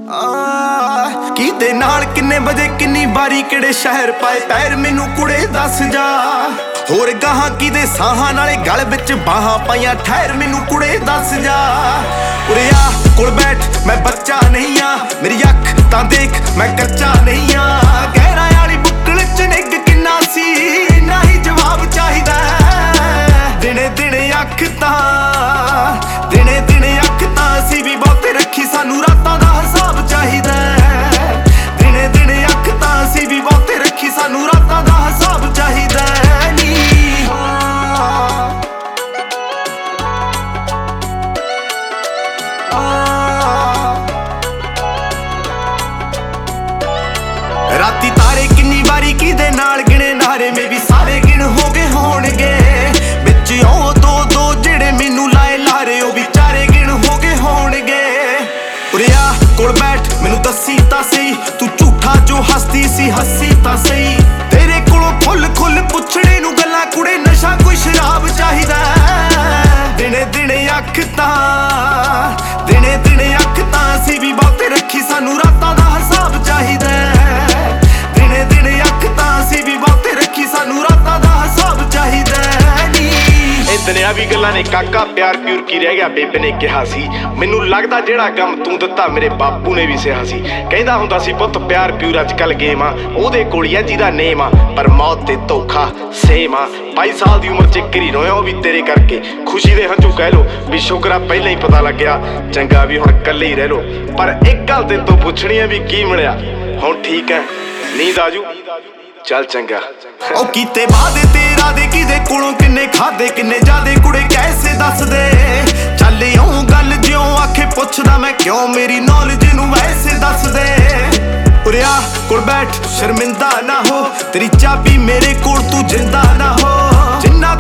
ਕਿਦੇ ਨਾਲ ਕਿੰਨੇ ਵਜੇ ਕਿੰਨੀ ਵਾਰੀ ਕਿਹੜੇ ਸ਼ਹਿਰ ਪਾਏ ਪੈਰ ਮੈਨੂੰ ਕੁੜੇ ਦੱਸ ਜਾ। ਹੋਰ ਗਾਹਾਂ ਕਿਦੇ ਸਾਹਾਂ ਨਾਲੇ ਗਲ ਵਿੱਚ ਬਾਹਾਂ ਪਾਈਆਂ ਠਹਿਰ ਮੈਨੂੰ ਕੁੜੇ ਦੱਸ ਜਾ। ਉਰੇ ਆ ਕੋਲ ਬੈਠ ਮੈਂ ਬੱਚਾ ਨਹੀਂ ਆ, ਮੇਰੀ ਅੱਖ ਤਾਂ ਦੇਖ ਮੈਂ ਕੱਚਾ ਨਹੀਂ ਆ। ਗਹਿਰਾ ਵਾਲੀ ਬੁੱਕਲ ਚ ਨਿੱਘ ਕਿੰਨਾ ਸੀ ਨਾ ਹੀ ਜਵਾਬ ਚਾਹੀਦਾ। ਦਿਨੇ ਦਿਨੇ ਅੱਖ ਤਾਂ ਦਿਨੇ ਦਿਨੇ ਅੱਖ ਤਾਂ ਅਸੀਂ ਵੀ ਬਹੁਤੇ ਰੱਖੀ ਸਾਨੂੰ ਰਾਤਾਂ ਦਾ ਹਿਸਾਬ ਚਾਹੀਦਾ। ਦਿਨੇ ਦਿਨੇ ਅੱਖ ਤਾਂ ਅਸੀਂ ਵੀ ਬਹੁਤੇ ਰੱਖੀ ਸਾਨੂੰ ਰਾਤਾਂ ਦਾ ਹਿਸਾਬ ਚਾਹੀਦਾ। ਰਾਤੀ ਤਾਰੇ ਕਿੰਨੀ ਵਾਰੀ ਕਿਦੇ ਨਾਲ ਗਿਣੇ ਨਾਰੇ ਮੇ ਵੀ ਸਾਰੇ ਗਿਣ ਹੋ ਗਏ ਹੋਣਗੇ। ਵਿੱਚ ਉਹ ਦੋ ਦੋ ਜਿਹੜੇ ਮੈਨੂੰ ਲਾਏ ਲਾਰੇ ਉਹ ਵੀ ਚਾਰੇ ਗਿਣ ਹੋ ਗਏ ਹੋਣਗੇ। ਉਰੇ ਆ ਕੋਲ ਬੈਠ ਮੈਨੂੰ ਦੱਸੀ ਤਾਂ ਸਹੀ ਤੂੰ ਝੂਠਾ ਜੋ ਹੱਸਦੀ ਸੀ ਹੱਸੀ ਤਾਂ ਸਹੀ। ਤੇਰੇ ਕੋਲੋਂ ਖੁੱਲ ਖੁੱਲ ਪੁੱਛੜੇ ਨੂੰ ਗੱਲਾਂ ਕੁੜੇ ਨਸ਼ਾ ਕੋਈ ਸ਼ਰਾਬ ਚਾਹੀਦਾ। ਦਿਨੇ ਦਿਨੇ ਅੱਖ ਤਾਂ ਦਿਨੇ ਦਿਨੇ ਅੱਖ ਤਾਂ ਅਸੀਂ ਵੀ ਬਹੁਤੇ ਰੱਖੀ ਸਾਨੂੰ ਰਾਤਾਂ ਦਾ ਹਿਸਾਬ ਚਾਹੀਦਾ। ਦਿਨੇ ਦਿਨੇ ਅੱਖ ਤਾਂ ਅਸੀਂ ਵੀ ਬਹੁਤੇ ਰੱਖੀ ਸਾਨੂੰ ਰਾਤਾਂ ਦਾ ਹਿਸਾਬ ਚਾਹੀਦਾ। ਇਤਨਿਆਂ ਵੀ ਗੱਲਾਂ ਨੇ ਕਾਕਾ ਪਿਆਰ ਪਿਉਰ ਕੀ ਰਹਿ ਗਿਆ ਬੇਬੇ ਨੇ ਕਿਹਾ ਸੀ। ਮੈਨੂੰ ਲੱਗਦਾ ਜਿਹੜਾ ਕੰਮ ਤੂੰ ਦਿੱਤਾ ਮੇਰੇ ਬਾਪੂ ਨੇ ਵੀ ਸਿਹਾ ਸੀ। ਕਹਿੰਦਾ ਹੁੰਦਾ ਸੀ ਪੁੱਤ ਪਿਆਰ ਪਿਉਰ ਅੱਜ ਕੱਲ ਗੇਮ ਆ ਉਹਦੇ ਕੋਲ ਹੀ ਆ ਜਿਹਦਾ ਨੇਮ ਆ। ਪਰ ਮੌਤ ਤੇ ਧੋਖਾ ਸੇਮ ਆ। 22 ਸਾਲ ਦੀ ਉਮਰ ਚ ਘਰੀ ਰੋਇਆ ਉਹ ਵੀ ਤੇਰੇ ਕਰਕੇ। ਖੁਸ਼ੀ ਦੇ ਹੰਝੂ ਕਹਿ ਲੋ ਵੀ ਸ਼ੁਕਰਾ ਪਹਿਲਾਂ ਹੀ ਪਤਾ ਲੱਗਿਆ ਚੰਗਾ ਵੀ ਹੁਣ ਇਕੱਲੇ ਹੀ ਰਹਿ ਲੋ। ਪਰ ਇੱਕ ਗੱਲ ਤੈਨੂੰ ਤੋਂ ਪੁੱਛਣੀ ਆ ਵੀ ਕੀ ਮਿਲਿਆ ਹੁਣ ਠੀਕ ਹੈ ਨੀਂਦ ਆਜੂ ਚੱਲ ਚੰਗਾ। ਉਹ ਕੀਤੇ ਵਾਦੇ ਤੇਰਾ ਦੇ ਕਿਦੇ ਕੋਲੋਂ ਕਿੰਨੇ ਖਾਦੇ ਕਿੰਨੇ ਜਾਦੇ ਕੁੜੇ ਕੈਸੇ ਦੱਸ ਦੇ। ਚੱਲ ਇਉਂ ਗੱਲ ਜਿਉਂ ਆਖੇ ਪੁੱਛਦਾ ਮੈਂ ਕਿਉਂ ਮੇਰੀ ਨੌਲੇਜ ਨੂੰ ਵੈਸੇ ਦੱਸ ਦੇ। ਉਰੇ ਆ ਕੋਲ ਬੈਠ ਸ਼ਰਮਿੰਦਾ ਨਾ ਹੋ ਤੇਰੀ ਚਾਬੀ ਮੇਰੇ ਕੋਲ ਤੂੰ ਜਿੰਦਾ ਨਾ ਹੋ। ਜਿੰਨਾ